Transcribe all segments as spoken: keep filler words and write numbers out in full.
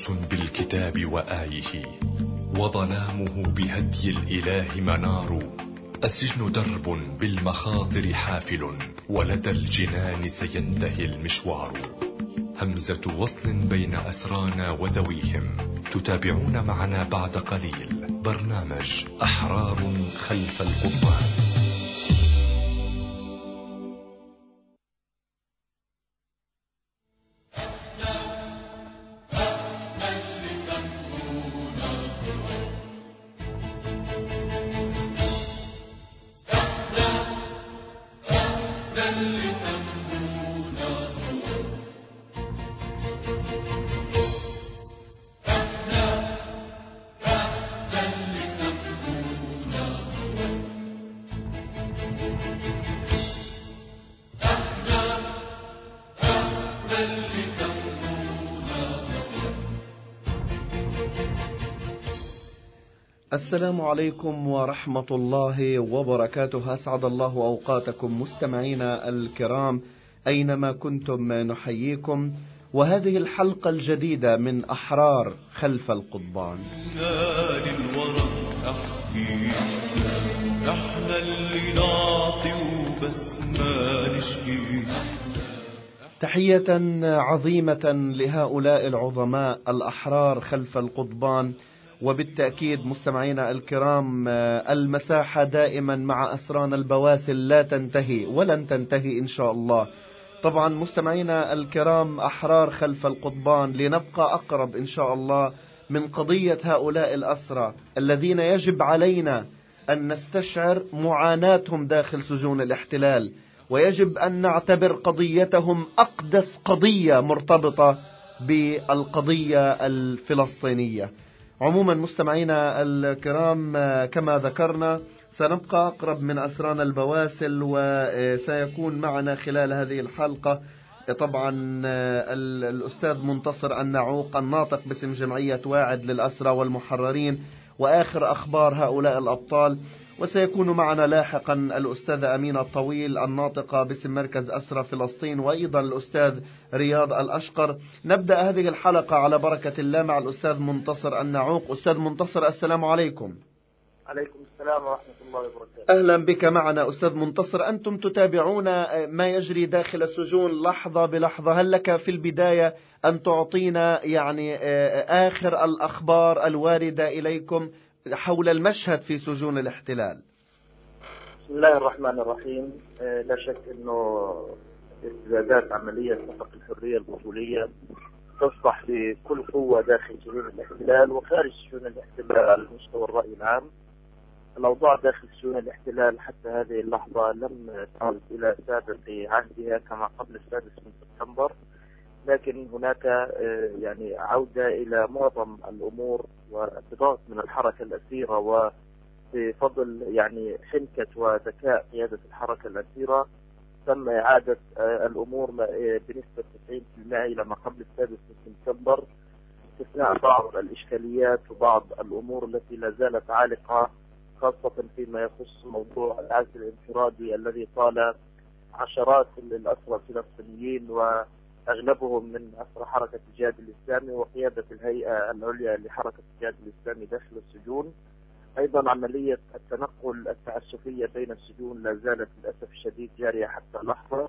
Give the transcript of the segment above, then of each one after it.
أنس بالكتاب وآيه، وظلامه بهدي الإله منار. السجن درب بالمخاطر حافل، ولدى الجنان سينتهي المشوار. همزة وصل بين أسرانا وذويهم، تتابعون معنا بعد قليل برنامج أحرار خلف القضبان. السلام عليكم ورحمة الله وبركاته. أسعد الله أوقاتكم مستمعينا الكرام أينما كنتم، نحييكم وهذه الحلقة الجديدة من أحرار خلف القضبان. احنا اللي نعطي وبس ما نشكي. تحية عظيمة لهؤلاء العظماء الأحرار خلف القضبان. وبالتأكيد مستمعينا الكرام، المساحة دائما مع أسران البواسل لا تنتهي ولن تنتهي إن شاء الله. طبعا مستمعينا الكرام، أحرار خلف القضبان لنبقى أقرب إن شاء الله من قضية هؤلاء الأسرى الذين يجب علينا أن نستشعر معاناتهم داخل سجون الاحتلال، ويجب أن نعتبر قضيتهم أقدس قضية مرتبطة بالقضية الفلسطينية. عموما مستمعينا الكرام، كما ذكرنا سنبقى أقرب من أسران البواسل، وسيكون معنا خلال هذه الحلقة طبعا الأستاذ منتصر النعوق الناطق باسم جمعية واعد للأسرى والمحررين وآخر أخبار هؤلاء الأبطال. وسيكون معنا لاحقا الأستاذة أمينة الطويل الناطقة باسم مركز أسرى فلسطين، وأيضا الأستاذ رياض الأشقر. نبدأ هذه الحلقة على بركة الله مع الأستاذ منتصر النعوق. أستاذ منتصر، السلام عليكم. عليكم السلام ورحمة الله وبركاته. أهلا بك معنا أستاذ منتصر. أنتم تتابعون ما يجري داخل السجون لحظة بلحظة. هل لك في البداية أن تعطينا يعني آخر الأخبار الواردة إليكم حول المشهد في سجون الاحتلال؟ بسم الله الرحمن الرحيم. لا شك أنه استجابات عملية نفق الحرية البطولية تصبح بكل قوة داخل سجون الاحتلال وخارج سجون الاحتلال على مستوى الرأي العام. الأوضاع داخل سجون الاحتلال حتى هذه اللحظة لم تعد إلى سابق عهدها كما قبل السادس من سبتمبر، لكن هناك يعني عودة إلى معظم الأمور وانضباط من الحركة الأسيرة، وبفضل يعني حنكة وذكاء قيادة الحركة الأسيرة تم إعادة الأمور بنسبة تسعين بالمئة إلى ما قبل السادس من سبتمبر، استثناء بعض الإشكاليات وبعض الأمور التي لا زالت عالقة، خاصة فيما يخص موضوع العزل الانفرادي الذي طال عشرات الأسرى الفلسطينيين وأغلبهم من أسرى حركة الجهاد الإسلامي وقيادة الهيئة العليا لحركة الجهاد الإسلامي داخل السجون. أيضا عملية التنقل التعسفية بين السجون لا زالت للأسف الشديد جارية حتى اللحظة.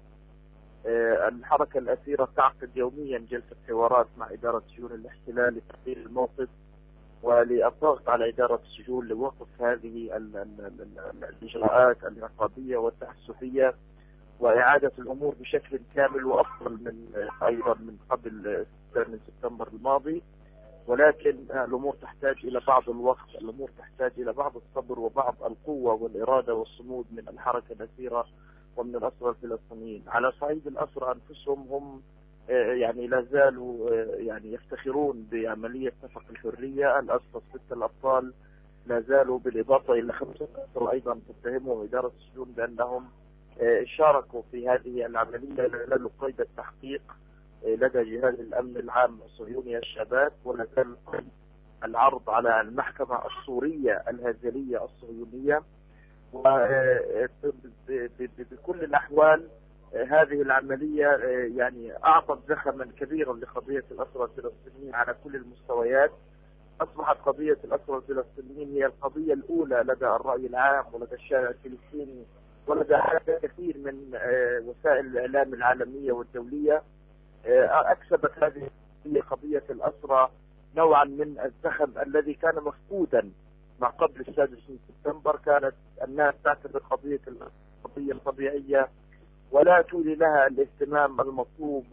الحركة الأسيرة تعقد يوميا جلسة حوارات مع إدارة سجون الاحتلال لتقرير الموقف وللضغط على إدارة السجون لوقف هذه الإجراءات العقابية والتعسفية وإعادة الأمور بشكل كامل وأفضل من أيضا من قبل من سبتمبر الماضي. ولكن الأمور تحتاج إلى بعض الوقت، الأمور تحتاج إلى بعض الصبر وبعض القوة والإرادة والصمود من الحركة الأسيرة ومن الأسرى الفلسطينيين. على صعيد الأسرى أنفسهم، هم يعني لا زالوا يعني يفتخرون بعملية نفق الحرية. الأسرى الستة الأبطال لا زالوا بالإضافة إلى خمسة أسرى أيضا تتهمهم إدارة السجون بأنهم شاركوا في هذه العملية، لا زالوا قيد التحقيق لدى جهاز الأمن العام الصهيوني الشباب، ولا زال العرض على المحكمة السورية الهزلية الصهيونية. وبكل الأحوال هذه العملية يعني أعطت زخما كبيرا لقضية الأسرى الفلسطينيين على كل المستويات. أصبحت قضية الأسرى الفلسطينيين هي القضية الأولى لدى الرأي العام ولدى الشارع الفلسطيني ولدى حتى كثير من وسائل الإعلام العالمية والدولية. أكسبت هذه قضية الأسرى نوعا من الزخم الذي كان مفقودا ما قبل السادس من سبتمبر. كانت الناس تعتبر قضية القضية الطبيعية ولا تولي لها الاهتمام المطلوب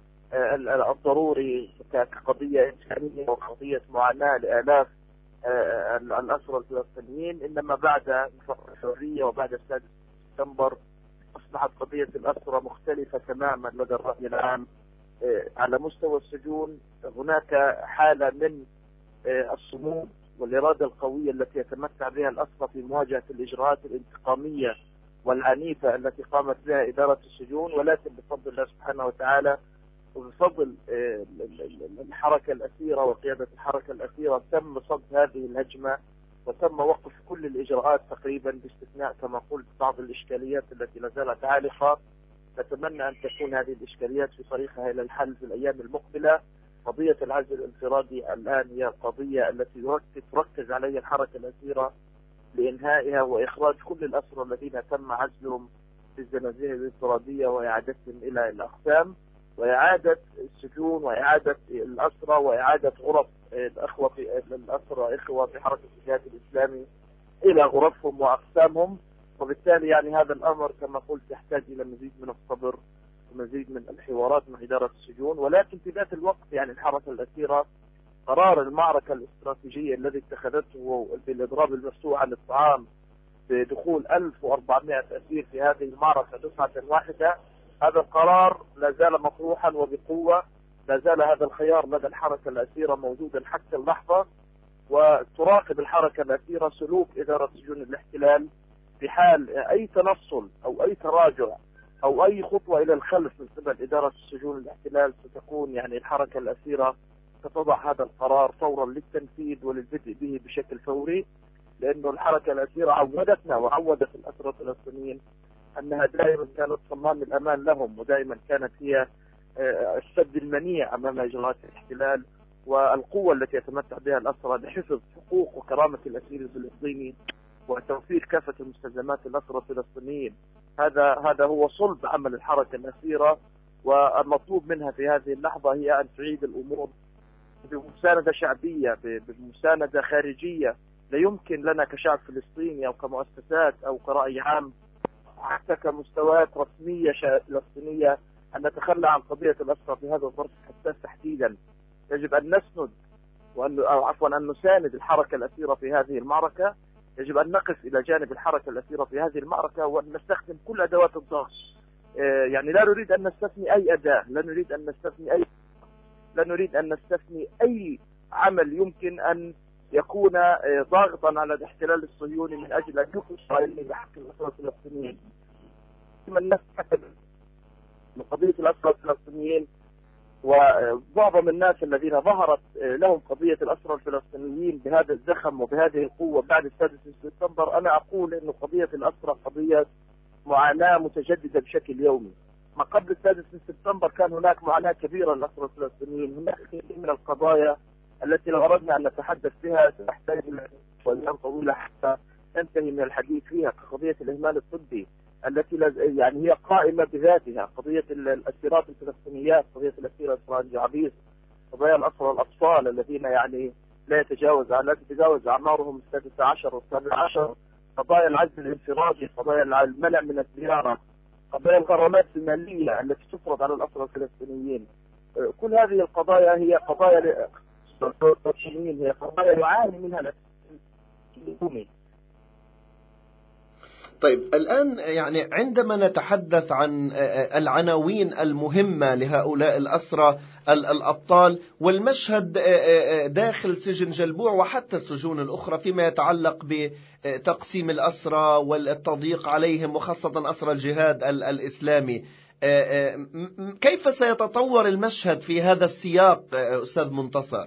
والضروري كقضية إنسانية وقضية معاناة لآلاف الأسرى الفلسطينيين. إنما بعد انفصال الحرية وبعد السادس من سبتمبر أصبحت قضية الأسرى مختلفة تماما لدى الرأي العام. على مستوى السجون هناك حالة من الصمود والإرادة القوية التي يتمتع بها الأسرى في مواجهة الإجراءات الانتقامية والعنيفة التي قامت بها إدارة السجون، ولكن بفضل الله سبحانه وتعالى وبفضل الحركة الأسيرة وقيادة الحركة الأسيرة تم صد هذه الهجمة وتم وقف كل الإجراءات تقريبا باستثناء كما قلت بعض الإشكاليات التي لا زالت عالقة. نتمنى أن تكون هذه الإشكاليات في طريقها إلى الحل في الأيام المقبلة. قضية العزل الانفرادي الآن هي القضية التي تركز عليها الحركة الأسيرة لإنهائها وإخراج كل الأسرى الذين تم عزلهم في الزنازين الانفرادية وإعادتهم إلى الأقسام وإعادة السجون وإعادة الأسرى وإعادة غرف الأخوة في الأسرى إخوة في حركة الجهاد الإسلامي إلى غرفهم وأقسامهم. وبالتالي يعني هذا الأمر كما قلت يحتاج إلى مزيد من الصبر ومزيد من الحوارات مع إدارة السجون. ولكن في ذات الوقت يعني الحركة الأسيرة قرار المعركة الاستراتيجية الذي اتخذته بالإضراب المفتوح عن الطعام بدخول ألف وأربعمائة أسير في هذه المعركة دفعة واحدة، هذا القرار لا زال مطروحا وبقوة. لا زال هذا الخيار لدى الحركة الأسيرة موجودا حتى اللحظة، وتراقب الحركة الأسيرة سلوك إدارة سجون الاحتلال في حال أي تنصل أو أي تراجع أو أي خطوة إلى الخلف من قبل إدارة سجون الاحتلال. ستكون يعني الحركة الأسيرة ستضع هذا القرار فورا للتنفيذ وللبدء به بشكل فوري، لأنه الحركة الأسيرة عودتنا وعودت الأسرى الفلسطينيين أنها دائما كانت صمام الأمان لهم، ودائما كانت هي السد المنيع أمام إجراءات الاحتلال والقوة التي يتمتع بها الأسرى لحفظ حقوق وكرامة الأسير الفلسطيني وتوفير كافة المستلزمات الأسرى الفلسطينيين. هذا هذا هو صلب عمل الحركة الأسيرة، والمطلوب منها في هذه اللحظة هي أن تعيد الأمور بمساندة شعبية بمساندة خارجية. لا يمكن لنا كشعب فلسطيني أو كمؤسسات أو كرأي عام حتى كمستويات رسمية فلسطينية أن نتخلى عن قضية الأسرى في هذا الظرف حساس تحديدا. يجب أن نسند وأن أو عفوا أن نساند الحركة الأسيرة في هذه المعركة. يجب أن نقف إلى جانب الحركة الأسيرة في هذه المعركة وأن نستخدم كل أدوات الضغط. يعني لا نريد أن نستثني أي أداة، لا نريد أن نستثني أي لا نريد أن نستثني أي عمل يمكن أن يكون ضاغطا على الاحتلال الصهيوني من أجل أن يخرج إسرائيل بحق الأسرى الفلسطينيين. من نستخدم من قضية الأسرى الفلسطينيين ومعظم الناس الذين ظهرت لهم قضية الأسرى الفلسطينيين بهذا الزخم وبهذه القوة بعد السادس من سبتمبر، أنا أقول أن قضية الأسرى قضية معاناة متجددة بشكل يومي. ما قبل السادس من سبتمبر كان هناك معاناة كبيرة للأسرى الفلسطينيين. هناك كثير من القضايا التي لو أردنا أن نتحدث بها ستحتاج إلى أيام طويلة حتى ننتهي من الحديث فيها، كقضية الإهمال الطبي التي يعني هي قائمة بذاتها، قضية الأسيرات الفلسطينيات، قضية الأسيرة إسرائيل جعبيس، قضايا الأسرى الأطفال الذين يعني لا يتجاوز لا تتجاوز أعمارهم السادسة عشر والسابع عشر، قضايا العزل الانفرادي، قضايا المنع من الزيارة، قضايا الغرامات المالية التي تفرض على الأسرى الفلسطينيين. كل هذه القضايا هي قضايا الفلسطينيين، هي قضايا يعاني منها الحكومي. طيب الآن يعني عندما نتحدث عن العناوين المهمة لهؤلاء الأسرى الأبطال والمشهد داخل سجن جلبوع وحتى السجون الأخرى فيما يتعلق بتقسيم الأسرى والتضييق عليهم وخاصة أسرى الجهاد الإسلامي، كيف سيتطور المشهد في هذا السياق أستاذ منتصر؟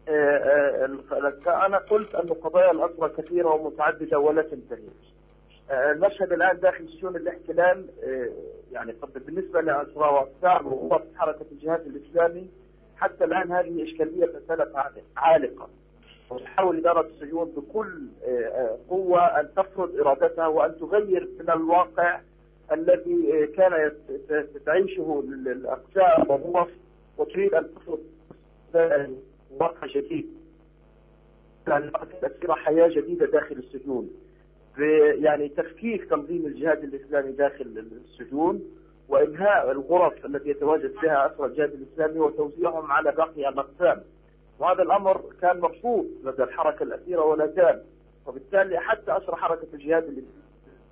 أنا قلت أن قضايا الأسرى كثيرة ومتعددة ولا تنتهي. المشهد الآن داخل سجون الاحتلال يعني بالنسبة لأسرى وأقسام وقوات حركة الجهاد الإسلامي حتى الآن هذه إشكالية مسألة عالقة، وتحاول إدارة السجون بكل قوة أن تفرض إرادتها وأن تغير من الواقع الذي كان تعيشه الأقسام والغرف، وتريد أن تفرض واقع جديد، يعني تأثير حياة جديدة داخل السجون، يعني تفكيك تنظيم الجهاد الإسلامي داخل السجون وإنهاء الغرف التي يتواجد فيها أسرى الجهاد الإسلامي وتوزيعهم على باقي الأقسام. وهذا الأمر كان مرفوض لدى الحركة الأسيرة ولا زال، وبالتالي حتى أسرى حركة الجهاد الإسلامي.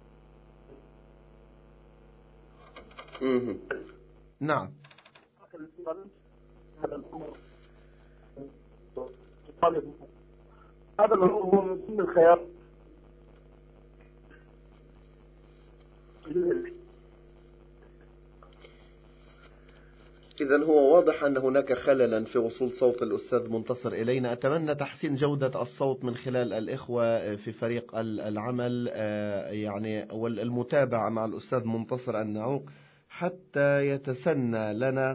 نعم. هذا الأمر هذا الأمر هو من ضمن الخيار. إذن هو واضح أن هناك خللا في وصول صوت الأستاذ منتصر إلينا. أتمنى تحسين جودة الصوت من خلال الإخوة في فريق العمل يعني والمتابعة مع الأستاذ منتصر النعوق حتى يتسنى لنا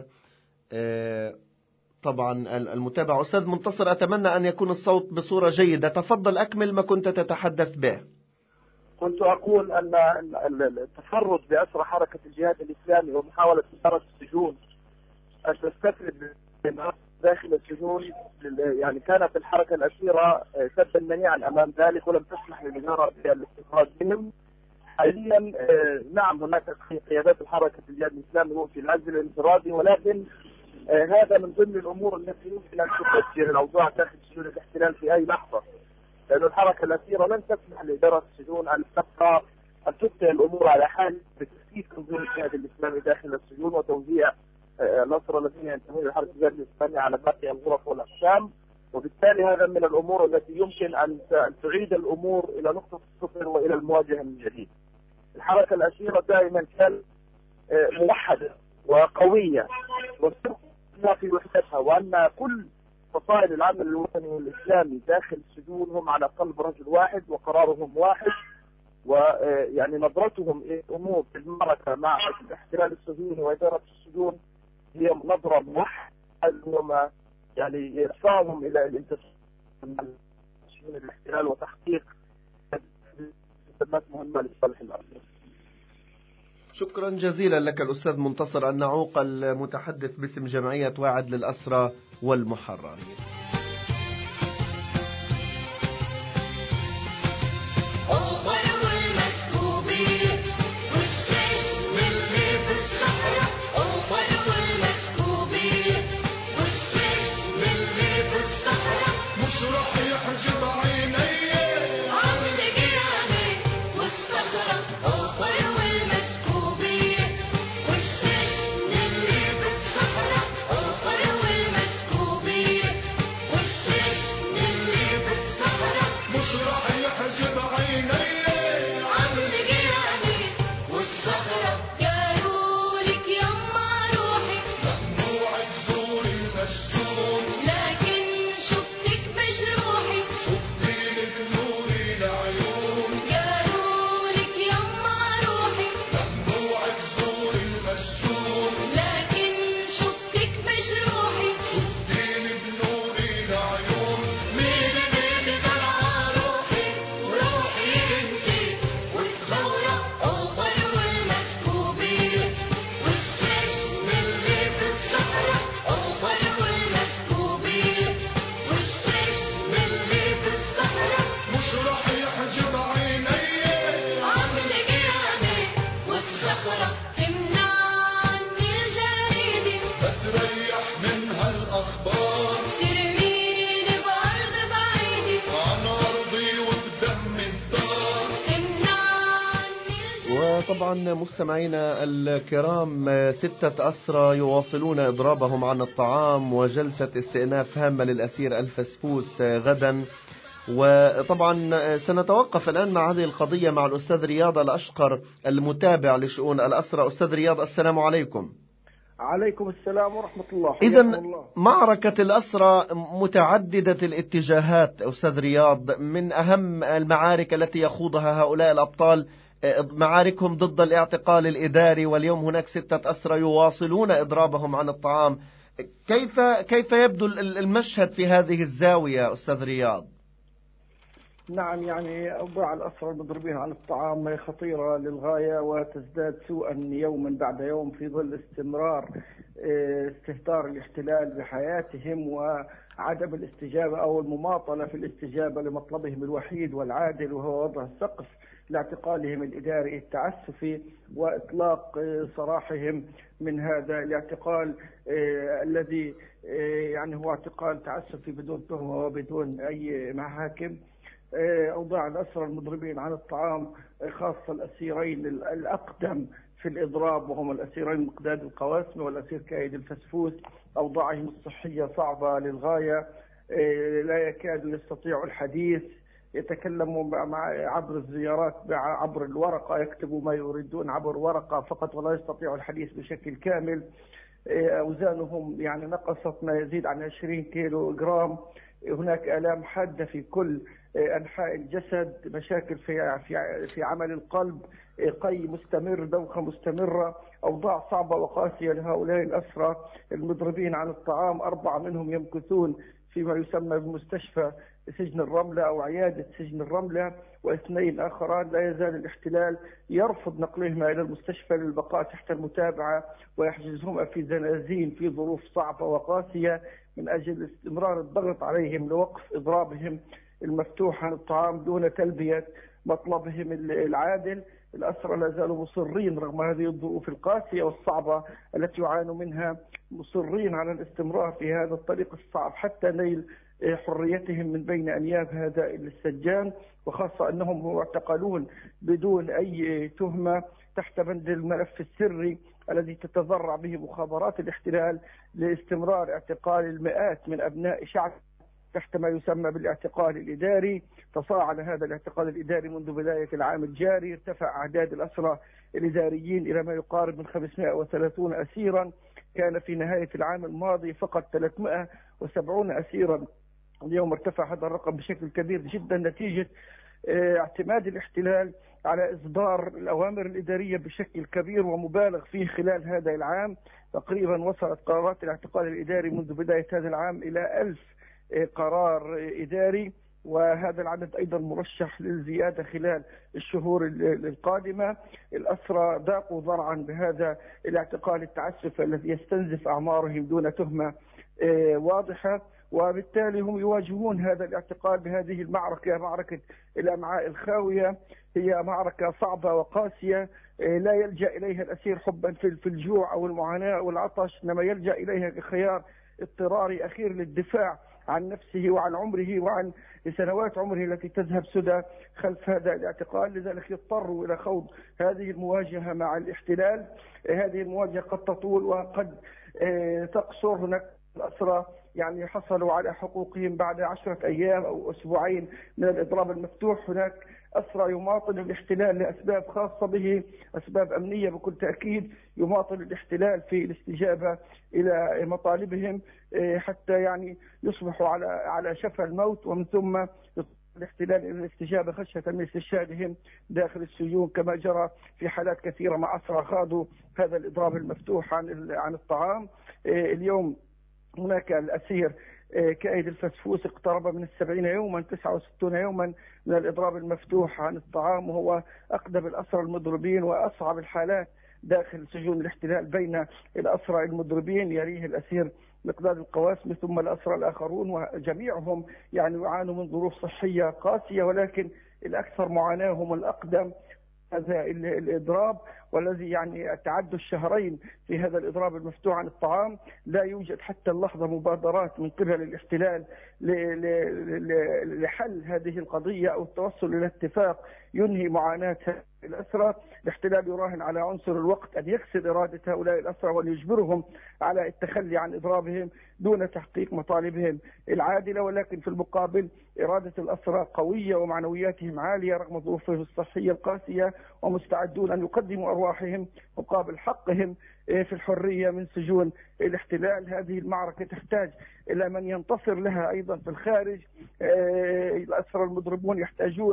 طبعا المتابعة. أستاذ منتصر، أتمنى أن يكون الصوت بصورة جيدة. تفضل أكمل ما كنت تتحدث به. كنت أقول أن التفرد بأسرى حركة الجهاد الإسلامي ومحاولة إدارة السجون أن تستفرد داخل السجون، يعني كانت الحركة الأسيرة سدا منيعا أمام ذلك ولم تسمح للإدارة بالاستخراج منهم. حاليا نعم هناك قيادات الحركة الجهاد الإسلامي هو في العزل الانفرادي، ولكن هذا من ضمن الأمور التي يمكن أن تفجر الأوضاع داخل سجون الاحتلال في أي لحظة، لأن الحركة الأسيرة لن تسمح لإدارة السجون أن تبقى أن تبقي الأمور على حال بتسكيك تنظيم الجهاد الإسلامي داخل السجون وتوزيع الأسرى الذين ينتمون لحركة الجهاد الإسلامي على باقي الغرف والأقسام. وبالتالي هذا من الأمور التي يمكن أن تعيد الأمور إلى نقطة الصفر وإلى المواجهة من جديد. الحركة الأسيرة دائما كانت موحدة وقوية وثقة في وحدتها، وأن كل فصائل العمل الوطني والإسلامي داخل السجون هم على قلب رجل واحد وقرارهم واحد، ويعني نظرتهم إلى الأمور في المعركة مع الاحتلال الصهيوني وإدارة السجون هي نظرة موحدة، وما يعني يدفعهم إلى الانتصار من سجون الاحتلال وتحقيق خدمات مهمة لصالح الأرض. شكرا جزيلا لك الأستاذ منتصر النعوق المتحدث باسم جمعية واعد للأسرى والمحررين. طبعا مستمعينا الكرام، ستة أسرى يواصلون إضرابهم عن الطعام، وجلسة استئناف هامة للأسير الفسفوس غدا. وطبعا سنتوقف الآن مع هذه القضية مع الأستاذ رياض الأشقر المتابع لشؤون الأسرى. أستاذ رياض، السلام عليكم. عليكم السلام ورحمة الله. إذن معركة الأسرى متعددة الاتجاهات أستاذ رياض، من أهم المعارك التي يخوضها هؤلاء الأبطال معاركهم ضد الاعتقال الإداري، واليوم هناك ستة أسرى يواصلون إضرابهم عن الطعام. كيف كيف يبدو المشهد في هذه الزاوية أستاذ رياض؟ نعم، يعني أوضاع الأسرى المضربين عن الطعام خطيرة للغاية، وتزداد سوءا يوما بعد يوم في ظل استمرار استهتار الاحتلال بحياتهم وعدم الاستجابة أو المماطلة في الاستجابة لمطلبهم الوحيد والعادل، وهو وضع السقف لاعتقالهم الإداري التعسفي وإطلاق سراحهم من هذا الاعتقال الذي يعني هو اعتقال تعسفي بدون تهمة وبدون أي محاكم. أوضاع الأسرى المضربين عن الطعام، خاصة الأسيرين الأقدم في الإضراب وهم الأسيرين مقداد القواسمي والأسير كايد الفسفوس، أوضاعهم الصحية صعبة للغاية، لا يكادوا يستطيعوا الحديث، يتكلموا مع عبر الزيارات عبر الورقة، يكتبوا ما يريدون عبر ورقة فقط ولا يستطيعوا الحديث بشكل كامل. أوزانهم يعني نقصت ما يزيد عن عشرين كيلو جرام. هناك آلام حادة في كل أنحاء الجسد، مشاكل في في في عمل القلب، قي مستمر، دوخة مستمرة. أوضاع صعبة وقاسية لهؤلاء الأسرى المضربين عن الطعام. أربعة منهم يمكثون فيما يسمى بمستشفى سجن الرملة أو عيادة سجن الرملة، واثنين آخران لا يزال الاحتلال يرفض نقلهما إلى المستشفى للبقاء تحت المتابعة، ويحجزهما في زنازين في ظروف صعبة وقاسية من أجل استمرار الضغط عليهم لوقف إضرابهم المفتوح عن الطعام دون تلبية مطلبهم العادل. الأسرى لا زالوا مصرين رغم هذه الظروف القاسية والصعبة التي يعانوا منها، مصرين على الاستمرار في هذا الطريق الصعب حتى نيل حريتهم من بين أنياب هذا السجان، وخاصة أنهم معتقلون بدون أي تهمة تحت بند الملف السري الذي تتذرع به مخابرات الاحتلال لاستمرار اعتقال المئات من أبناء شعب تحت ما يسمى بالاعتقال الإداري. تصاعد هذا الاعتقال الإداري منذ بداية العام الجاري، ارتفع أعداد الأسرى الإداريين إلى ما يقارب من خمسمائة وثلاثين أسيرا، كان في نهاية العام الماضي فقط ثلاثمائة وسبعين أسيرا. اليوم ارتفع هذا الرقم بشكل كبير جدا نتيجة اعتماد الاحتلال على إصدار الأوامر الإدارية بشكل كبير ومبالغ فيه خلال هذا العام. تقريبا وصلت قرارات الاعتقال الإداري منذ بداية هذا العام إلى ألف قرار إداري، وهذا العدد أيضا مرشح للزيادة خلال الشهور القادمة. الأسرى ضاقوا ذرعا بهذا الاعتقال التعسفي الذي يستنزف أعمارهم دون تهمة واضحة، وبالتالي هم يواجهون هذا الاعتقال بهذه المعركة، معركة الأمعاء الخاوية. هي معركة صعبة وقاسية لا يلجأ إليها الأسير حبا في الجوع أو المعاناة والعطش، إنما يلجأ إليها كخيار اضطراري أخير للدفاع عن نفسه وعن عمره وعن سنوات عمره التي تذهب سدى خلف هذا الاعتقال. لذلك يضطروا إلى خوض هذه المواجهة مع الاحتلال. هذه المواجهة قد تطول وقد تقصر. هناك الأسرى يعني حصلوا على حقوقهم بعد عشرة أيام أو أسبوعين من الإضراب المفتوح. هناك أسرى يماطل الاحتلال لأسباب خاصة به، أسباب أمنية بكل تأكيد، يماطل الاحتلال في الاستجابة إلى مطالبهم حتى يعني يصبحوا على على شفا الموت، ومن ثم الاحتلال إلى الاستجابة خشية من استشهادهم داخل السجون، كما جرى في حالات كثيرة مع أسرى خاضوا هذا الإضراب المفتوح عن عن الطعام. اليوم هناك الأسير كايد الفسفوس اقترب من السبعين يوما، تسعة وستين يوما من الإضراب المفتوح عن الطعام، وهو أقدم الأسرى المضربين وأصعب الحالات داخل سجون الاحتلال بين الأسرى المضربين، يليه الأسير مقداد القواسمي ثم الأسرى الآخرون، وجميعهم يعني يعانوا من ظروف صحية قاسية، ولكن الأكثر معاناة هم الأقدم هذا الإضراب، والذي يعني تعدى الشهرين في هذا الإضراب المفتوح عن الطعام. لا يوجد حتى اللحظة مبادرات من قبل الاحتلال لحل هذه القضية أو التوصل إلى اتفاق ينهي معاناة الأسرى. الاحتلال يراهن على عنصر الوقت أن يكسر إرادة هؤلاء الأسرى وأن يجبرهم على التخلي عن إضرابهم دون تحقيق مطالبهم العادلة، ولكن في المقابل إرادة الأسرى قوية ومعنوياتهم عالية رغم ظروفهم الصحية القاسية، ومستعدون أن يقدموا أرواحهم مقابل حقهم في الحرية من سجون الاحتلال. هذه المعركة تحتاج إلى من ينتصر لها أيضا في الخارج. الأسرى المضربون يحتاجون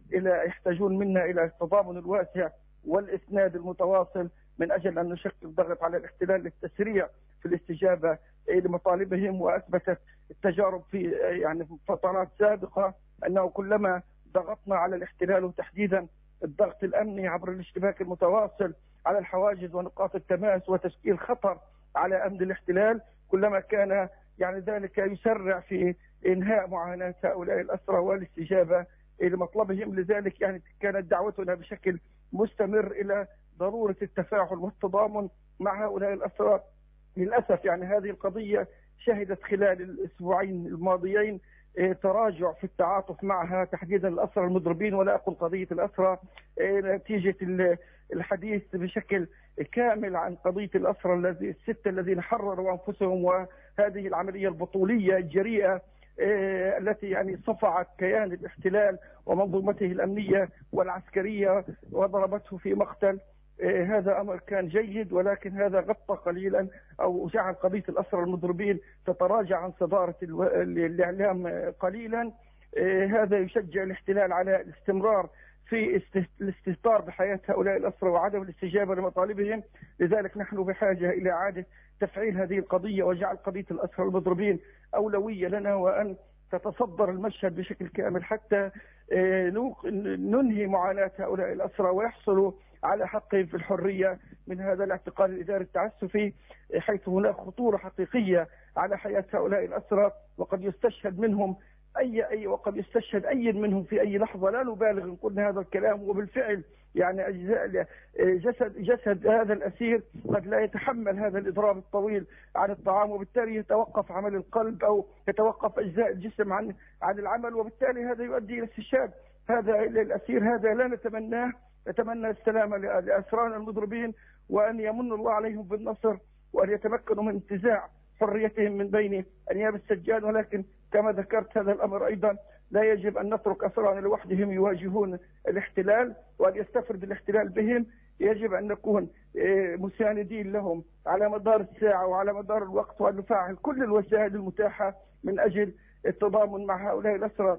إلى يحتاجون منا إلى التضامن الواسع والإسناد المتواصل من أجل أن نشكل ضغط على الاحتلال للتسريع في الاستجابة لمطالبهم. وأثبتت التجارب في يعني فترات سابقة أنه كلما ضغطنا على الاحتلال وتحديدا الضغط الأمني عبر الاشتباك المتواصل على الحواجز ونقاط التماس وتشكيل خطر على أمن الاحتلال، كلما كان يعني ذلك يسرع في إنهاء معاناة هؤلاء الأسرى والاستجابة لمطلبهم. لذلك يعني كانت دعوتنا بشكل مستمر إلى ضرورة التفاعل والتضامن مع هؤلاء الأسرى. للأسف يعني هذه القضية شهدت خلال الأسبوعين الماضيين تراجع في التعاطف معها، تحديدا الأسرى المضربين، ولا أقول قضية الأسرى، نتيجة الحديث بشكل كامل عن قضية الأسرى الذي الستة الذين حرروا أنفسهم، وهذه العملية البطولية الجريئة التي يعني صفعت كيان الاحتلال ومنظومته الأمنية والعسكرية وضربته في مقتل. هذا أمر كان جيد، ولكن هذا غطى قليلا أو جعل قضية الأسرى المضربين تتراجع عن صدارة الإعلام قليلا. هذا يشجع الاحتلال على الاستمرار في الاستهتار بحياة هؤلاء الأسرى وعدم الاستجابة لمطالبهم. لذلك نحن بحاجة إلى إعادة تفعيل هذه القضية وجعل قضية الأسرى المضربين أولوية لنا، وأن تتصدر المشهد بشكل كامل حتى ننهي معاناة هؤلاء الأسرى ويحصلوا على حقهم في الحرية من هذا الاعتقال الإداري التعسفي، حيث هناك خطورة حقيقية على حياة هؤلاء الأسرى، وقد يستشهد منهم أي أي وقد يستشهد أي منهم في أي لحظة. لا نبالغ إن قلنا هذا الكلام، وبالفعل يعني أجزاء جسد جسد هذا الأسير قد لا يتحمل هذا الإضراب الطويل عن الطعام، وبالتالي يتوقف عمل القلب أو يتوقف أجزاء الجسم عن عن العمل، وبالتالي هذا يؤدي إلى استشهاد هذا الأسير. هذا لا نتمناه. نتمنى السلامة لأسرانا المضربين، وأن يمن الله عليهم بالنصر، وأن يتمكنوا من انتزاع حريتهم من بين أنياب السجان. ولكن كما ذكرت هذا الأمر أيضا لا يجب أن نترك أسرانا لوحدهم يواجهون الاحتلال وأن يستفرد الاحتلال بهم. يجب أن نكون مساندين لهم على مدار الساعة وعلى مدار الوقت، وأن نفعل كل الوسائل المتاحة من أجل التضامن مع هؤلاء الأسرى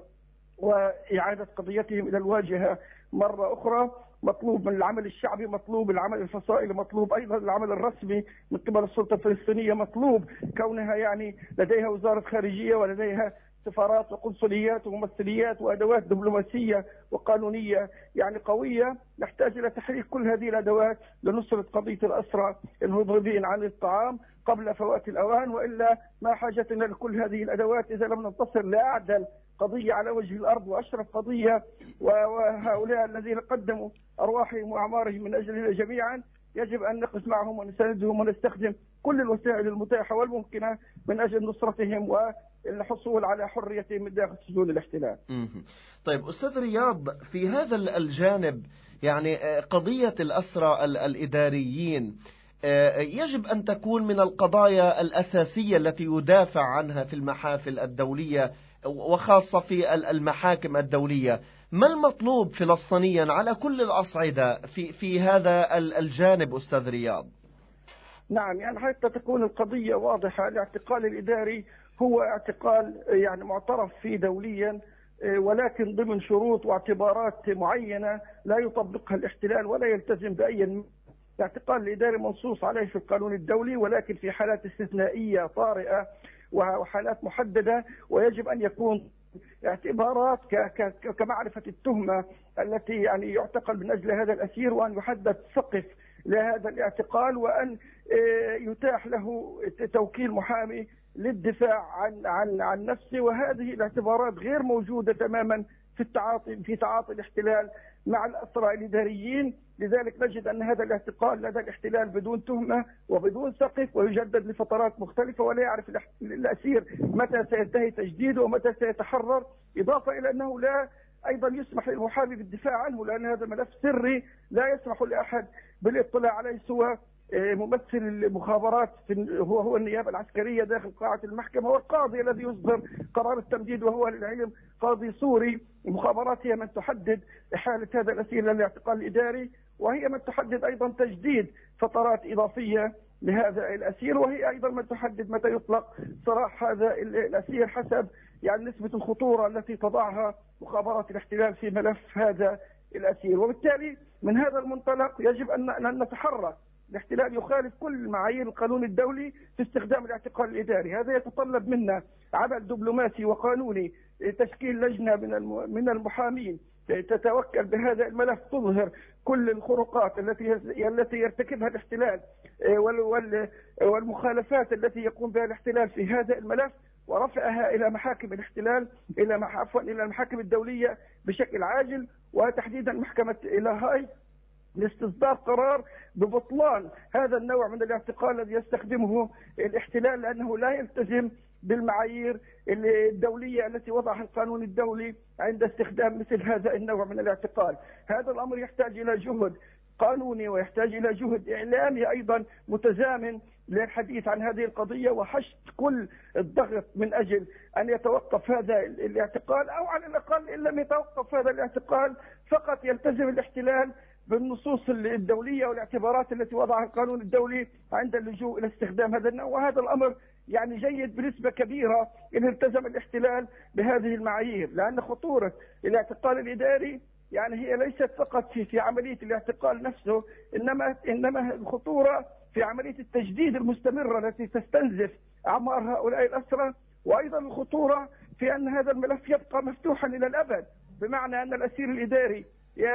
وإعادة قضيتهم إلى الواجهة مرة أخرى. مطلوب من العمل الشعبي، مطلوب العمل الفصائلي، مطلوب أيضا العمل الرسمي من قبل السلطة الفلسطينية، مطلوب كونها يعني لديها وزارة خارجية ولديها سفارات وقنصليات وممثليات وأدوات دبلوماسية وقانونية يعني قوية. نحتاج إلى تحريك كل هذه الأدوات لنصرة قضية الأسرى المضربين عن الطعام قبل فوات الأوان، وإلا ما حاجتنا لكل هذه الأدوات إذا لم ننتصر لأعدل قضية على وجه الأرض وأشرف قضية. وهؤلاء الذين قدموا أرواحهم وأعمارهم من أجلنا جميعا يجب أن نقف معهم ونساندهم ونستخدم كل الوسائل المتاحة والممكنة من أجل نصرتهم والحصول على حريتهم من داخل سجون الاحتلال. طيب أستاذ رياض، في هذا الجانب يعني قضية الأسرى الإداريين يجب أن تكون من القضايا الأساسية التي يدافع عنها في المحافل الدولية وخاصة في المحاكم الدولية. ما المطلوب فلسطينيا على كل الأصعدة في في هذا الجانب أستاذ رياض؟ نعم، يعني حتى تكون القضية واضحة، الاعتقال الإداري هو اعتقال يعني معترف فيه دوليا، ولكن ضمن شروط واعتبارات معينة لا يطبقها الاحتلال ولا يلتزم بأي. الاعتقال الإداري منصوص عليه في القانون الدولي، ولكن في حالات استثنائية طارئة وحالات محددة، ويجب أن يكون اعتبارات كمعرفة التهمة التي يعني يعتقل من أجل هذا الأسير، وأن يحدد سقف لهذا الاعتقال، وأن يتاح له توكيل محامي للدفاع عن عن عن نفسه. وهذه الاعتبارات غير موجودة تماما في التعاطي في تعاطي الاحتلال مع الأسرى الإداريين. لذلك نجد أن هذا الاعتقال لدى الاحتلال بدون تهمة وبدون سقف، ويجدد لفترات مختلفة، ولا يعرف الأسير متى سينتهي تجديده ومتى سيتحرر، إضافة إلى أنه لا أيضا يسمح للمحامي بالدفاع عنه، لأن هذا ملف سري لا يسمح لأحد بالاطلاع عليه سوى ممثل المخابرات هو هو النيابة العسكرية داخل قاعة المحكمة، والقاضي الذي يصدر قرار التمديد وهو للعلم قاضي سوري. المخابرات هي من تحدد حالة هذا الأسير للاعتقال الإداري، وهي من تحدد أيضا تجديد فترات إضافية لهذا الأسير، وهي أيضا من تحدد متى يطلق سراح هذا الأسير حسب يعني نسبة الخطورة التي تضعها مخابرات الاحتلال في ملف هذا الأسير. وبالتالي من هذا المنطلق يجب أن نتحرك. الاحتلال يخالف كل معايير القانون الدولي في استخدام الاعتقال الإداري. هذا يتطلب منا عمل دبلوماسي وقانوني، تشكيل لجنة من المحامين تتوكل بهذا الملف، تظهر كل الخروقات التي التي يرتكبها الاحتلال والمخالفات التي يقوم بها الاحتلال في هذا الملف، ورفعها إلى محاكم الاحتلال إلى عفوا إلى المحاكم الدولية بشكل عاجل، وتحديدا محكمة الهاي لاستصدار قرار ببطلان هذا النوع من الاعتقال الذي يستخدمه الاحتلال، لأنه لا يلتزم بالمعايير الدولية التي وضعها القانون الدولي عند استخدام مثل هذا النوع من الاعتقال. هذا الأمر يحتاج إلى جهد قانوني ويحتاج إلى جهد إعلامي أيضا متزامن للحديث عن هذه القضية وحشد كل الضغط من أجل أن يتوقف هذا الاعتقال، أو على الأقل إن لم يتوقف هذا الاعتقال فقط يلتزم الاحتلال بالنصوص الدولية والاعتبارات التي وضعها القانون الدولي عند اللجوء إلى استخدام هذا النوع. وهذا الأمر يعني جيد بنسبة كبيرة إن التزم الاحتلال بهذه المعايير، لأن خطورة الاعتقال الإداري يعني هي ليست فقط في في عملية الاعتقال نفسه، إنما إنما الخطورة في عملية التجديد المستمرة التي تستنزف أعمار هؤلاء الأسرى، وأيضا الخطورة في أن هذا الملف يبقى مفتوحا إلى الأبد، بمعنى أن الأسير الإداري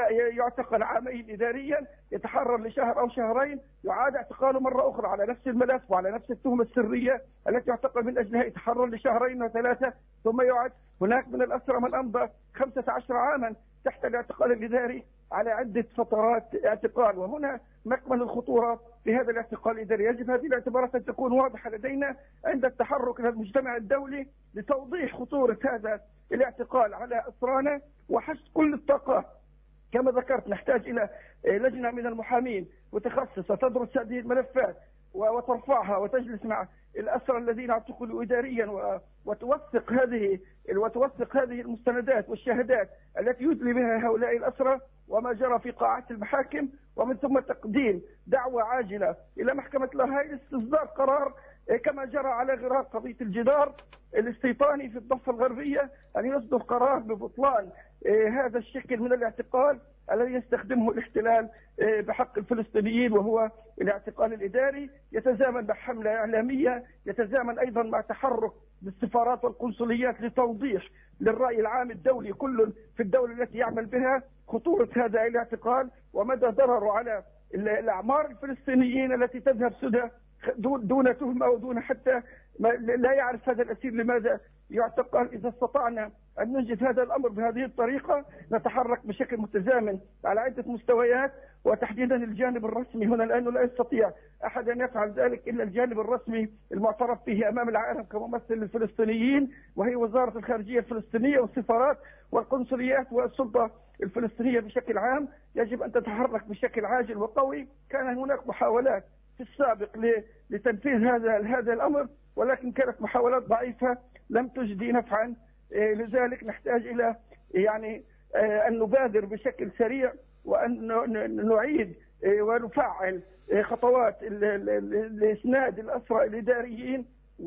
يعتقل عامين إداريا، يتحرر لشهر أو شهرين، يعاد اعتقاله مرة أخرى على نفس الملف وعلى نفس التهمة السرية التي يعتقل من أجلها، يتحرر لشهرين وثلاثة، ثم يعاد. هناك من الأسرى من أمضى خمسة عشر عاما تحت الاعتقال الإداري على عدة فترات اعتقال، وهنا مكمن الخطورة في هذا الاعتقال الإداري. يجب هذه الاعتبارات أن تكون واضحة لدينا عند التحرك إلى المجتمع الدولي لتوضيح خطورة هذا الاعتقال على أسرانا وحشد كل الطاقات. كما ذكرت نحتاج إلى لجنة من المحامين متخصصة تدرس هذه الملفات وترفعها وتجلس مع الأسرى الذين اعتقلوا إداريا وتوثق هذه وتوثق هذه المستندات والشهادات التي يدلي بها هؤلاء الأسرى وما جرى في قاعات المحاكم، ومن ثم تقديم دعوة عاجلة إلى محكمة الهاي لاستصدار قرار كما جرى على غرار قضية الجدار الاستيطاني في الضفة الغربية، أن يصدر قرار ببطلان هذا الشكل من الاعتقال الذي يستخدمه الاحتلال بحق الفلسطينيين، وهو الاعتقال الإداري، يتزامن مع حملة إعلامية، يتزامن أيضا مع تحرك بالسفارات والقنصليات لتوضيح للرأي العام الدولي كل في الدولة التي يعمل بها خطورة هذا الاعتقال ومدى ضرره على الأعمار الفلسطينيين التي تذهب سدى دون تهمة ودون حتى لا يعرف هذا الأسير لماذا يعتقل. إذا استطعنا أن ننجز هذا الأمر بهذه الطريقة نتحرك بشكل متزامن على عدة مستويات، وتحديدا الجانب الرسمي هنا، لأنه لا يستطيع أحد أن يفعل ذلك إلا الجانب الرسمي المعترف به أمام العالم كممثل للفلسطينيين، وهي وزارة الخارجية الفلسطينية والسفارات والقنصليات والسلطة الفلسطينية بشكل عام. يجب أن تتحرك بشكل عاجل وقوي. كان هناك محاولات في السابق لتنفيذ هذا هذا الأمر، ولكن كانت محاولات ضعيفة لم تجدي نفعا. لذلك نحتاج إلى يعني أن نبادر بشكل سريع وأن نعيد ونفعل خطوات لإسناد الأسرى الإداريين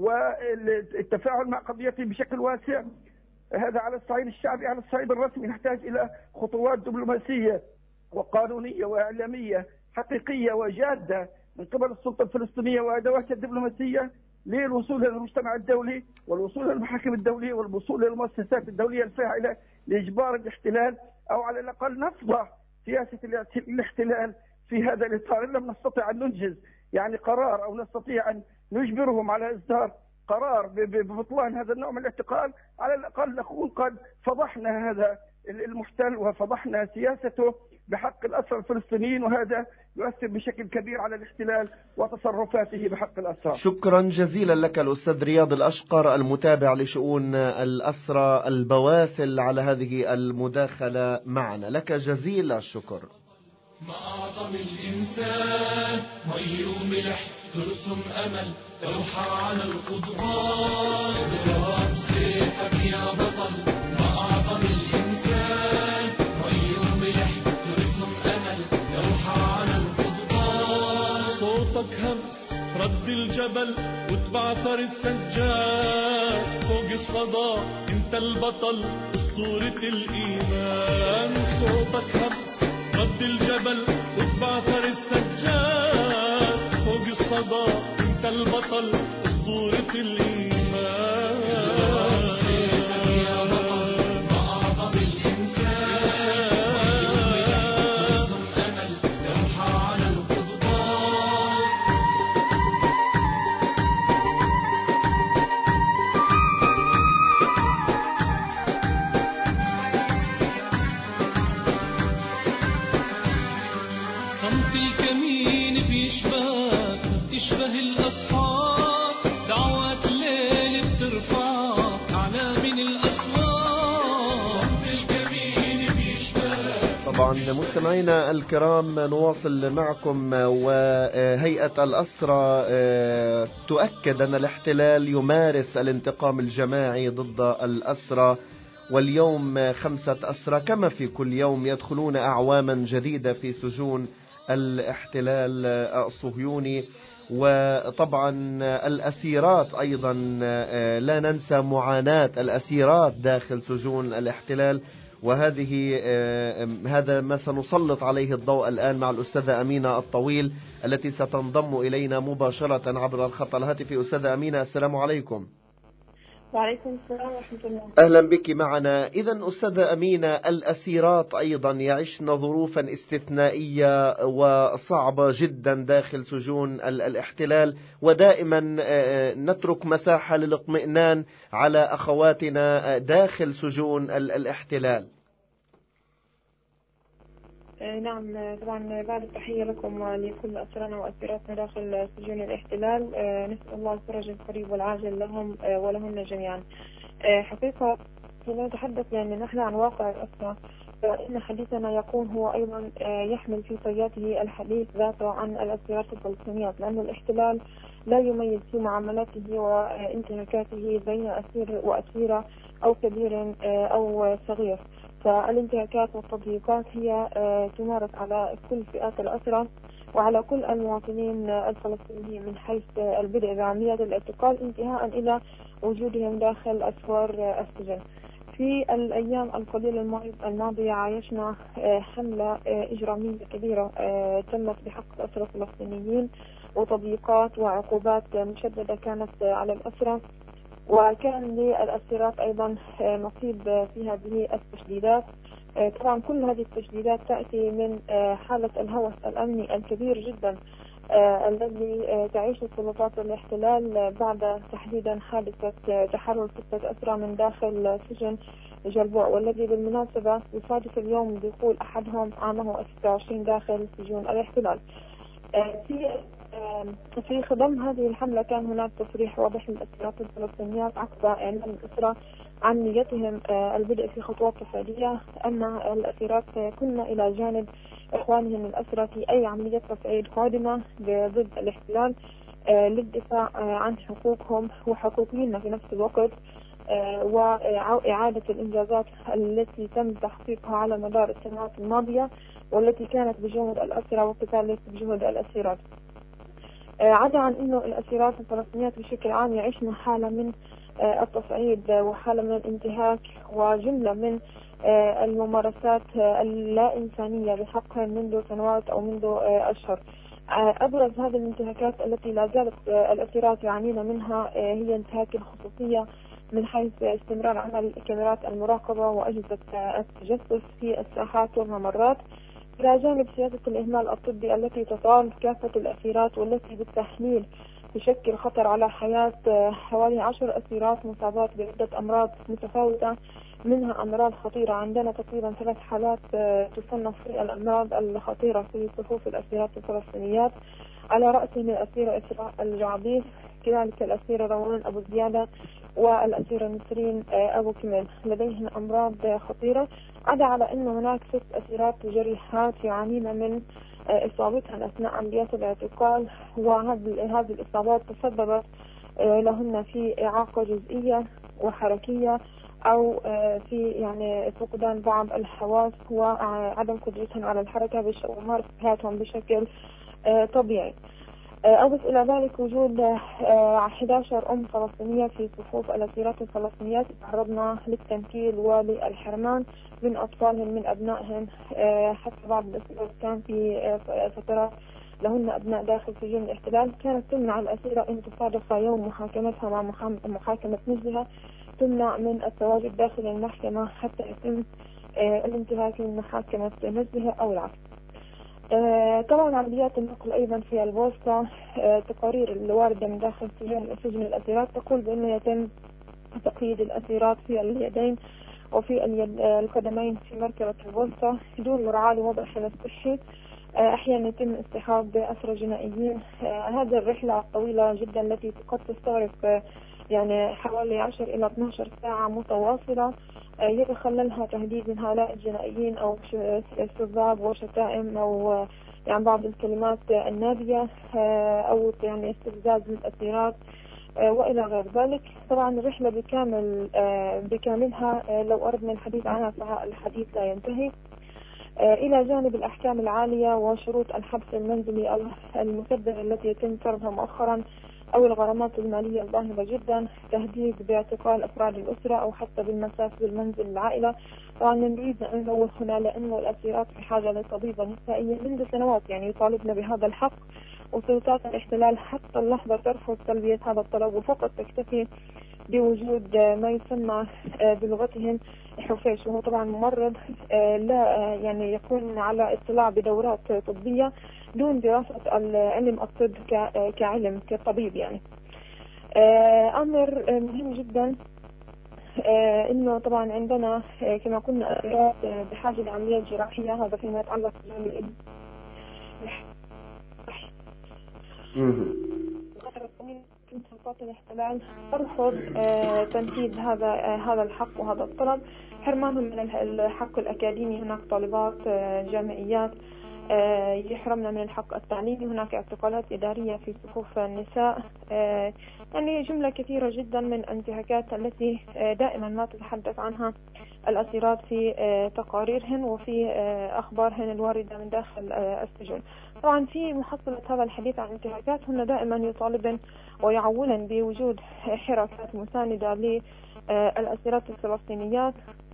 والتفاعل مع قضيتهم بشكل واسع. هذا على الصعيد الشعبي. على الصعيد الرسمي نحتاج إلى خطوات دبلوماسية وقانونية وإعلامية حقيقية وجادة من قبل السلطة الفلسطينية وأدواتها الدبلوماسية للوصول إلى المجتمع الدولي والوصول إلى المحاكم الدولية والوصول إلى المؤسسات الدولية الفاعلة لإجبار الاحتلال، أو على الأقل نفضح سياسة الاحتلال في هذا الإطار. إن لم نستطيع أن ننجز يعني قرار أو نستطيع أن نجبرهم على إصدار قرار ببطلان هذا النوع من الاعتقال، على الأقل نكون قد فضحنا هذا المحتل وفضحنا سياسته بحق الأسرى الفلسطينيين، وهذا يؤثر بشكل كبير على الاحتلال وتصرفاته بحق الأسرى. شكرا جزيلا لك الأستاذ رياض الأشقر المتابع لشؤون الأسرى البواسل على هذه المداخلة معنا. لك جزيل الشكر. ما أعظم الإنسان مي وملح ترسم أمل تروح على القضبان، اضرب سيفك يا بطل. ما أعظم الإنسان مي وملح ترسم أمل تروح على القضبان. صوتك همس رد الجبل واتبع ثر السجاد فوق الصدى انت البطل اسطورة الايمان، صوتك همس قد الجبل اتبع ثر السجاد، فوق الصدى انت البطل اسطورة الايمان. تشبه الأصحاب دعوات ليل بترفعك أعلى من الأسواق، صمت الكمين بيشبهك. طبعا مستمعينا الكرام نواصل معكم، وهيئة الأسرى تؤكد أن الاحتلال يمارس الانتقام الجماعي ضد الأسرى، واليوم خمسة أسرى كما في كل يوم يدخلون أعواما جديدة في سجون الاحتلال الصهيوني. وطبعا الأسيرات أيضا لا ننسى معاناة الأسيرات داخل سجون الاحتلال، وهذه هذا ما سنسلط عليه الضوء الآن مع الأستاذة أمينة الطويل التي ستنضم إلينا مباشرة عبر الخط الهاتفي. أستاذة أمينة السلام عليكم. وعليكم السلام ورحمة الله. أهلا بك معنا. إذن أستاذة أمينة، الأسيرات أيضا يعيشن ظروفا استثنائية وصعبة جدا داخل سجون الاحتلال، ودائما نترك مساحة للاطمئنان على أخواتنا داخل سجون الاحتلال. نعم طبعا، بعد التحية لكم ولكل أسرانا وأسيراتنا داخل سجون الاحتلال، نسأل الله الفرج القريب والعاجل لهم ولهن جميعا. حقيقة حين نتحدث يعني نحن عن واقع الأسرى، فإن حديثنا يكون هو أيضا يحمل في طياته الحديث ذاته عن الأسيرات الفلسطينيات، لأن الاحتلال لا يميز في معاملاته وانتهاكاته بين أسير وأسيرة أو كبير أو صغير، فالانتهاكات والتضييقات هي تمارس على كل فئات الأسرى وعلى كل المواطنين الفلسطينيين، من حيث البدء بعملية الاعتقال انتهاء إلى وجودهم داخل أسوار السجن. في الأيام القليلة الماضية عايشنا حملة إجرامية كبيرة تمت بحق الأسرى الفلسطينيين، وتضييقات وعقوبات مشددة كانت على الأسرى، وكان للأسيرات أيضا نصيب في هذه التشديدات. طبعا كل هذه التشديدات تأتي من حالة الهوس الأمني الكبير جدا الذي تعيشه سلطات الاحتلال بعد تحديدا حادثة تحرر ستة أسرى من داخل سجن جلبوع، والذي بالمناسبة يصادف اليوم دخول أحدهم عامه ستة وعشرين داخل سجون الاحتلال. في في خضم هذه الحملة كان هناك تصريح واضح للأسيرات الفلسطينيات عقب إعلان الأسرى عن نيتهم البدء في خطوات تفادية، أن الأسيرات سيكون إلى جانب إخوانهم الأسرى في أي عملية تصعيد قادمة ضد الاحتلال للدفاع عن حقوقهم وحقوقهن في نفس الوقت، وإعادة الإنجازات التي تم تحقيقها على مدار السنوات الماضية والتي كانت بجهد الأسرى وكذلك بجهد الأسيرات. عدا عن أنه الأسيرات الفلسطينيات بشكل عام يعيشن حالة من التصعيد وحالة من الانتهاك وجملة من الممارسات اللا إنسانية بحقهم منذ سنوات أو منذ أشهر. أبرز هذه الانتهاكات التي لا زالت الأسيرات يعانين منها هي انتهاك الخصوصية من حيث استمرار عمل كاميرات المراقبة وأجهزة التجسس في الساحات والممرات، إلى جانب سياسة الإهمال الطبي التي تطال كافة الأسيرات والتي بالتحليل تشكل خطر على حياة حوالي عشر أسيرات مصابات بعدة أمراض متفاوتة، منها أمراض خطيرة. عندنا تقريبا ثلاث حالات تصنف في الأمراض الخطيرة في صفوف الأسيرات الفلسطينيات، على رأسهم الأسيرة إسراء الجعبير، كذلك الأسيرة روان أبو زيادة، والأسيرة نسرين أبو كمال، لديهم أمراض خطيرة. عدا على أن هناك ست أسيرات جريحات يعانين من إصابتهن أثناء عمليات الاعتقال، وهذه الإصابات تسببت لهن في إعاقة جزئية وحركية أو في يعني فقدان بعض الحواس وعدم قدرتهم على الحركة وممارسة حياتهم بشكل طبيعي. أضف إلى ذلك وجود أحد عشر أم فلسطينية في صفوف الأسيرات الفلسطينيات تعرضن للتنكيل وللحرمان من أطفالهم من أبنائهم. حتى بعض الأسيرات كان في فترات لهن أبناء داخل سجون الاحتلال كانت تمنع الأسيرة أن تصادف يوم محاكمتها مع محاكمة نزلها، تمنع من التواجد داخل المحكمة حتى يتم الانتهاك من محاكمة نزلها أو العكس. آه طبعا عمليات النقل أيضا في البوسطة، آه تقارير الواردة من داخل سجن, سجن الأسيرات تقول بأنه يتم تقييد الأسيرات في اليدين وفي اليد آه القدمين في مركبة البوسطة دون مراعاة لوضع حمل صحي. آه أحيانا يتم اصطحاب أسرى جنائيين. آه هذه الرحلة الطويلة جدا التي قد تستغرق آه يعني حوالي عشر إلى اثنتي عشرة ساعة متواصلة، يتخللها تهديد من هؤلاء الجنائيين أو استضراب وشتائم أو يعني بعض الكلمات النابية أو يعني استفزاز للأسيرات وإلى غير ذلك. طبعا الرحلة بكامل بكاملها لو أردنا الحديث عنها فالحديث لا ينتهي، إلى جانب الأحكام العالية وشروط الحبس المنزلي المسددة التي يتم فرضها مؤخرا أو الغرامات المالية الباهظة جدا، تهديد باعتقال أفراد الأسرة أو حتى بالمساس بالمنزل العائلة. طبعا نريد أن ننوه هنا لأنه الأسيرات بحاجة لطبيبة نسائية منذ سنوات، يعني يطالبن بهذا الحق، وسلطات الاحتلال حتى اللحظة ترفض تلبية هذا الطلب وفقط تكتفي بوجود ما يسمى بلغتهم حفيش، وهو طبعا ممرض لا يعني يكون على اطلاع بدورات طبية دون دراسة العلم الطب كعلم كطبيب. يعني أمر مهم جدا إنه طبعا عندنا كما قلنا أسيرات بحاجة لعمليات جراحية، هذا فيما يتعلق بالابن. سلطات الاحتلال ترفض تنفيذ هذا هذا الحق وهذا الطلب، حرمانهم من الحق الأكاديمي. هناك طالبات جامعيات يحرمنا من الحق التعليمي، هناك اعتقالات إدارية في صفوف النساء، يعني جملة كثيرة جدا من الانتهاكات التي دائما ما تتحدث عنها الأسيرات في تقاريرهن وفي أخبارهن الواردة من داخل السجون. طبعا في محصلة هذا الحديث عن الانتهاكات هن دائما يطالبن ويعولن بوجود حركات مساندة للأسيرات الفلسطينيات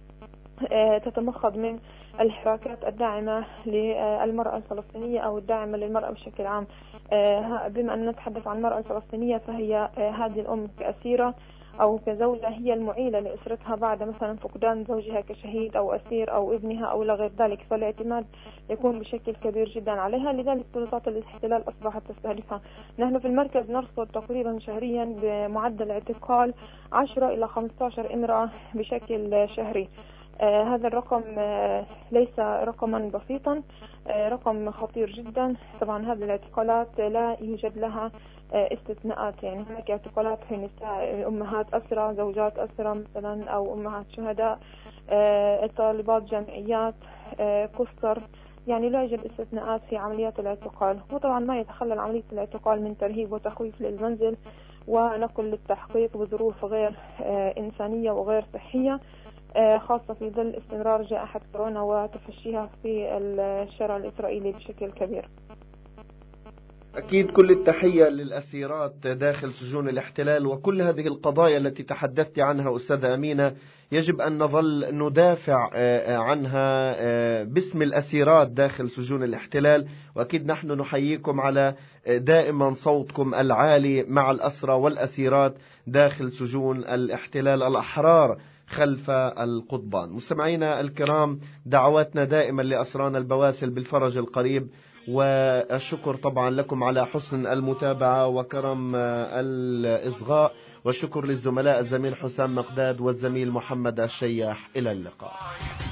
تتمخض من الحركات الداعمة للمرأة الفلسطينية أو الداعمة للمرأة بشكل عام. بما أن نتحدث عن المرأة الفلسطينية فهي هذه الأم كأسيرة أو كزوجة هي المعيلة لأسرتها بعد مثلا فقدان زوجها كشهيد أو أسير أو ابنها أو غير ذلك، فالاعتماد يكون بشكل كبير جدا عليها، لذلك سلطات الاحتلال أصبحت تستهدفها. نحن في المركز نرصد تقريبا شهريا بمعدل اعتقال عشرة إلى خمسة عشر امرأة بشكل شهري. آه هذا الرقم آه ليس رقما بسيطا، آه رقم خطير جدا. طبعا هذه الاعتقالات لا يوجد لها آه استثناءات، يعني هناك اعتقالات في نساء أمهات أسرى، زوجات أسرى مثلا أو أمهات شهداء، آه طالبات جامعيات، آه كسر، يعني لا يوجد استثناءات في عمليات الاعتقال. وطبعا ما يتخلل عملية الاعتقال من ترهيب وتخويف للمنزل ونقل للتحقيق بظروف غير آه إنسانية وغير صحية، خاصة في ظل استمرار جائحة كورونا وتفشيها في الشارع الإسرائيلي بشكل كبير. أكيد كل التحية للأسيرات داخل سجون الاحتلال، وكل هذه القضايا التي تحدثت عنها أستاذة أمينة يجب أن نظل ندافع عنها باسم الأسيرات داخل سجون الاحتلال، وأكيد نحن نحييكم على دائما صوتكم العالي مع الأسرى والأسيرات داخل سجون الاحتلال الأحرار خلف القضبان. مستمعينا الكرام، دعواتنا دائما لأسرانا البواسل بالفرج القريب، والشكر طبعا لكم على حسن المتابعة وكرم الإصغاء، والشكر للزملاء الزميل حسام مقداد والزميل محمد الشياح. إلى اللقاء.